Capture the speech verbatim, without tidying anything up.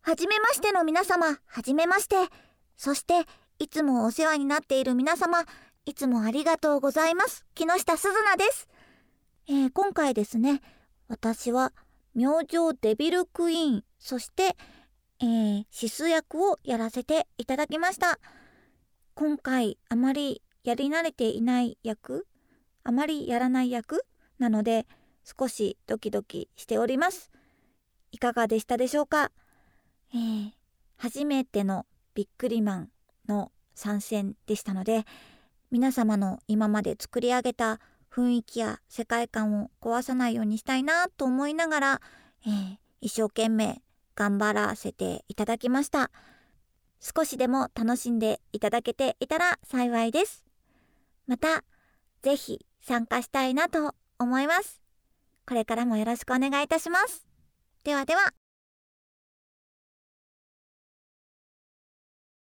はじめましての皆様、はじめまして。そしていつもお世話になっている皆様、いつもありがとうございます。木下すずなです。えー、今回ですね、私は明星デビルクイーン、そして、えー、シス役をやらせていただきました。今回あまりやり慣れていない役、あまりやらない役なので少しドキドキしております。いかがでしたでしょうか。えー、初めてのビックリマンの参戦でしたので、皆様の今まで作り上げた雰囲気や世界観を壊さないようにしたいなと思いながら、えー、一生懸命頑張らせていただきました。少しでも楽しんでいただけていたら幸いです。またぜひ参加したいなと思います。これからもよろしくお願いいたします。ではでは。